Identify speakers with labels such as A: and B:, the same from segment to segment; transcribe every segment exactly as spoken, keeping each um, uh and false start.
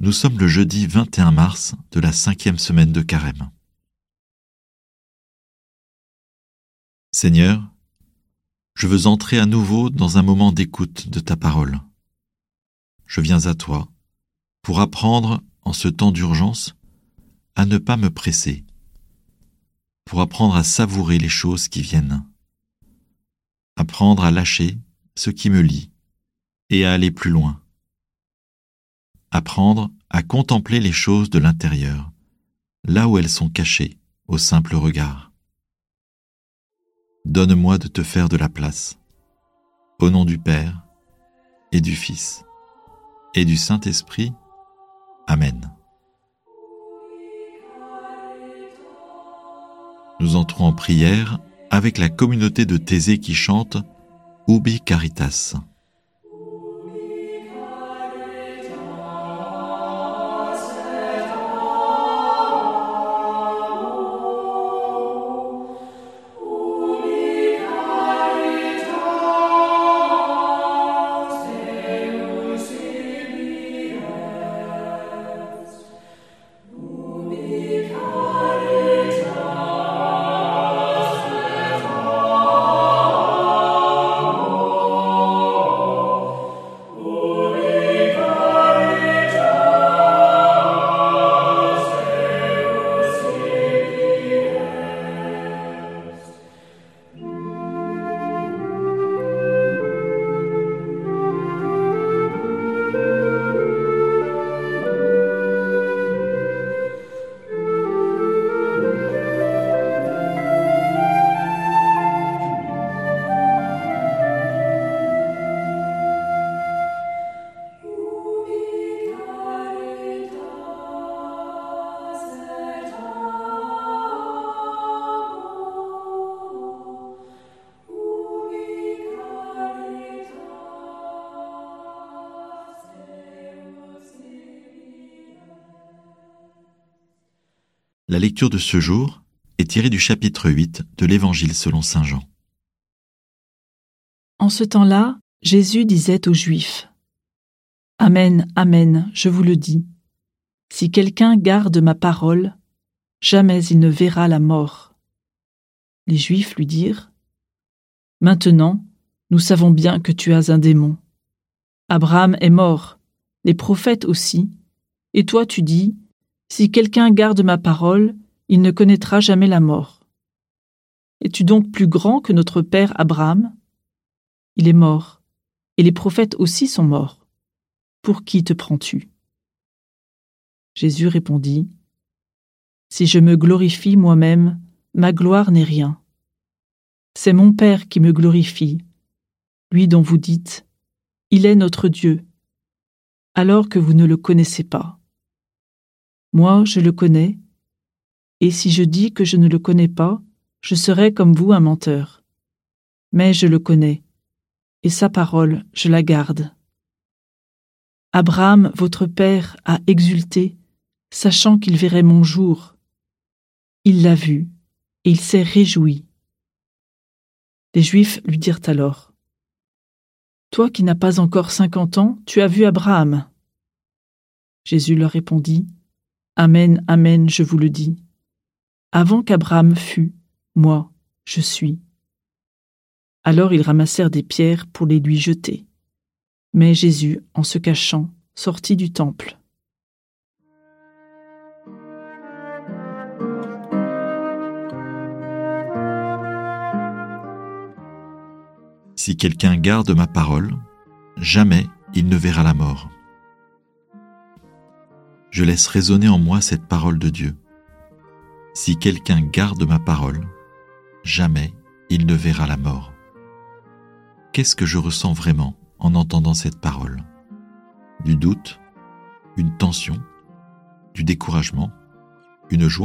A: Nous sommes le jeudi vingt et un mars de la cinquième semaine de Carême. Seigneur, je veux entrer à nouveau dans un moment d'écoute de ta parole. Je viens à toi pour apprendre, en ce temps d'urgence, à ne pas me presser, pour apprendre à savourer les choses qui viennent, apprendre à lâcher ce qui me lie et à aller plus loin, apprendre à contempler les choses de l'intérieur, là où elles sont cachées au simple regard. Donne-moi de te faire de la place, au nom du Père et du Fils et du Saint-Esprit. Amen. Nous entrons en prière avec la communauté de Thésée qui chante Ubi Caritas. La lecture de ce jour est tirée du chapitre huit de l'Évangile selon saint Jean.
B: En ce temps-là, Jésus disait aux Juifs : « Amen, amen, je vous le dis, si quelqu'un garde ma parole, jamais il ne verra la mort. » Les Juifs lui dirent : « Maintenant, nous savons bien que tu as un démon. Abraham est mort, les prophètes aussi, et toi tu dis : si quelqu'un garde ma parole, il ne connaîtra jamais la mort. Es-tu donc plus grand que notre père Abraham ? Il est mort, et les prophètes aussi sont morts. Pour qui te prends-tu ? » Jésus répondit : « Si je me glorifie moi-même, ma gloire n'est rien. C'est mon Père qui me glorifie, lui dont vous dites : il est notre Dieu, alors que vous ne le connaissez pas. Moi, je le connais, et si je dis que je ne le connais pas, je serai comme vous un menteur. Mais je le connais, et sa parole, je la garde. Abraham, votre père, a exulté, sachant qu'il verrait mon jour. Il l'a vu, et il s'est réjoui. » Les Juifs lui dirent alors : « Toi qui n'as pas encore cinquante ans, tu as vu Abraham. » Jésus leur répondit : « Amen, amen, je vous le dis. Avant qu'Abraham fût, moi, je suis. » Alors ils ramassèrent des pierres pour les lui jeter. Mais Jésus, en se cachant, sortit du temple.
A: Si quelqu'un garde ma parole, jamais il ne verra la mort. Je laisse résonner en moi cette parole de Dieu. Si quelqu'un garde ma parole, jamais il ne verra la mort. Qu'est-ce que je ressens vraiment en entendant cette parole ? Du doute, une tension, du découragement, une joie ?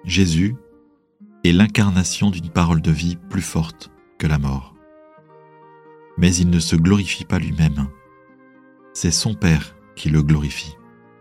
A: Jésus est l'incarnation d'une parole de vie plus forte que la mort. Mais il ne se glorifie pas lui-même. C'est son Père qui le glorifie.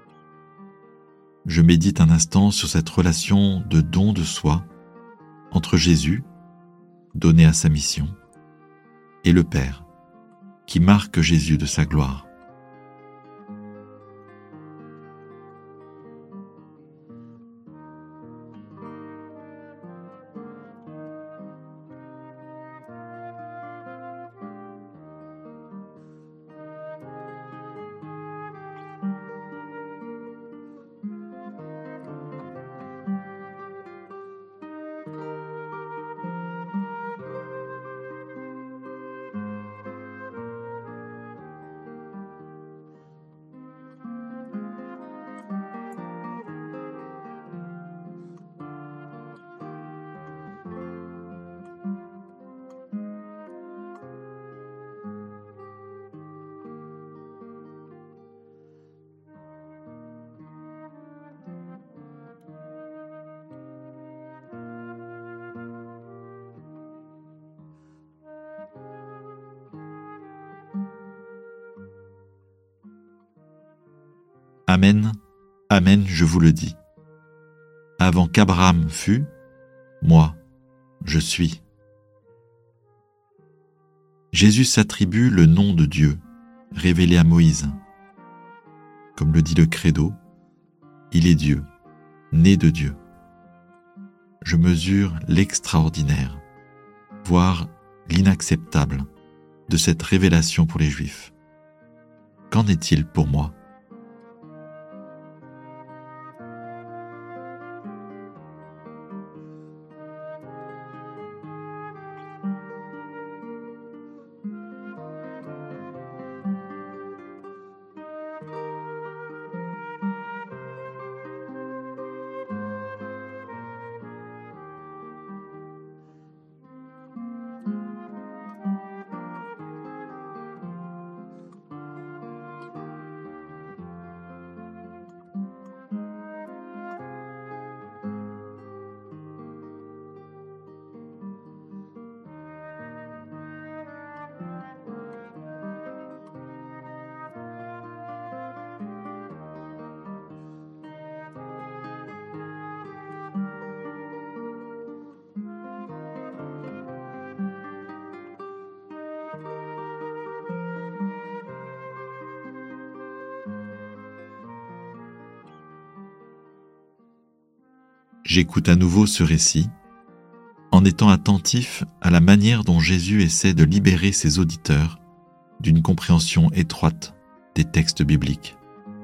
A: Je médite un instant sur cette relation de don de soi entre Jésus, donné à sa mission, et le Père, qui marque Jésus de sa gloire. Amen, amen, je vous le dis. Avant qu'Abraham fût, moi, je suis. Jésus s'attribue le nom de Dieu, révélé à Moïse. Comme le dit le Credo, il est Dieu, né de Dieu. Je mesure l'extraordinaire, voire l'inacceptable, de cette révélation pour les Juifs. Qu'en est-il pour moi ? J'écoute à nouveau ce récit, en étant attentif à la manière dont Jésus essaie de libérer ses auditeurs d'une compréhension étroite des textes bibliques.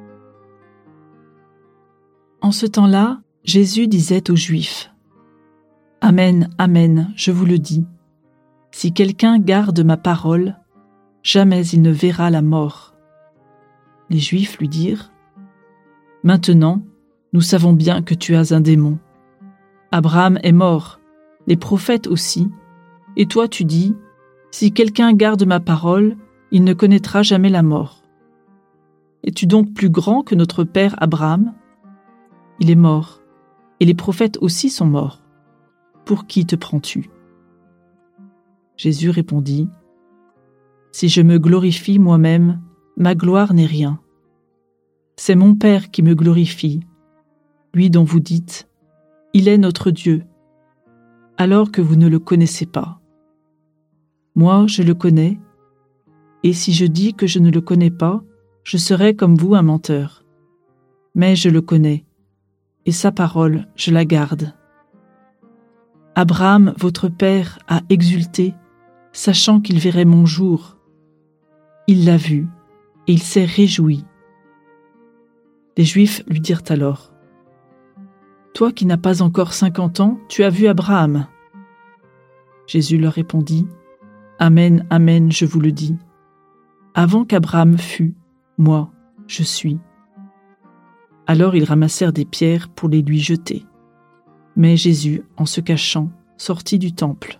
B: En ce temps-là, Jésus disait aux Juifs : « Amen, amen, je vous le dis, si quelqu'un garde ma parole, jamais il ne verra la mort. » Les Juifs lui dirent : « Maintenant, nous savons bien que tu as un démon. Abraham est mort, les prophètes aussi, et toi tu dis : si quelqu'un garde ma parole, il ne connaîtra jamais la mort. Es-tu donc plus grand que notre père Abraham ? Il est mort, et les prophètes aussi sont morts. Pour qui te prends-tu ? » Jésus répondit : « Si je me glorifie moi-même, ma gloire n'est rien. C'est mon Père qui me glorifie, lui dont vous dites : il est notre Dieu, alors que vous ne le connaissez pas. Moi, je le connais, et si je dis que je ne le connais pas, je serai comme vous un menteur. Mais je le connais, et sa parole, je la garde. Abraham, votre père, a exulté, sachant qu'il verrait mon jour. Il l'a vu, et il s'est réjoui. » Les Juifs lui dirent alors : « Toi qui n'as pas encore cinquante ans, tu as vu Abraham. » Jésus leur répondit : « Amen, amen, je vous le dis. Avant qu'Abraham fût, moi, je suis. » Alors ils ramassèrent des pierres pour les lui jeter. Mais Jésus, en se cachant, sortit du temple.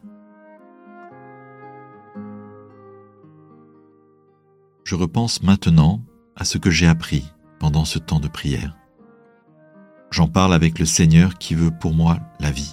A: Je repense maintenant à ce que j'ai appris pendant ce temps de prière. J'en parle avec le Seigneur qui veut pour moi la vie.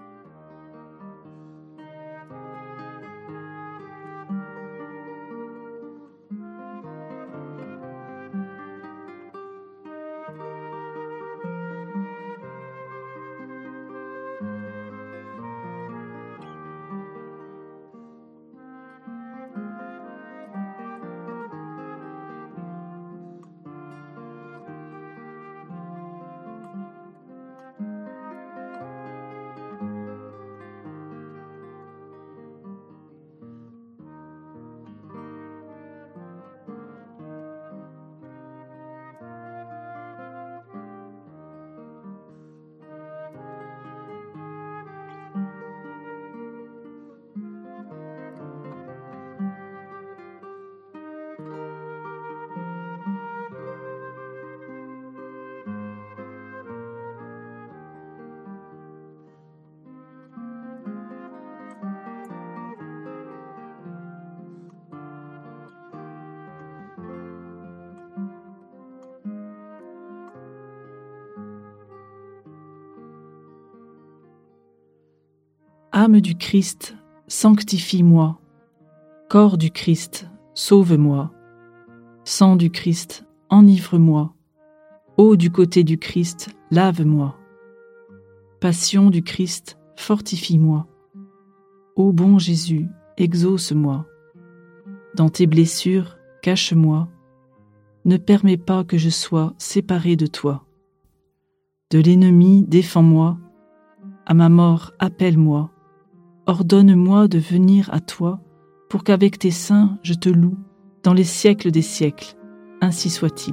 B: Âme du Christ, sanctifie-moi. Corps du Christ, sauve-moi. Sang du Christ, enivre-moi. Eau du côté du Christ, lave-moi. Passion du Christ, fortifie-moi. Ô bon Jésus, exauce-moi. Dans tes blessures, cache-moi. Ne permets pas que je sois séparé de toi. De l'ennemi, défends-moi. À ma mort, appelle-moi. Ordonne-moi de venir à toi, pour qu'avec tes saints je te loue dans les siècles des siècles. Ainsi soit-il.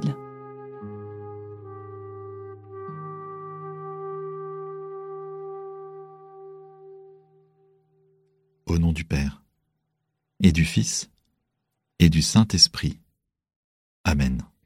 A: Au nom du Père, et du Fils, et du Saint-Esprit. Amen.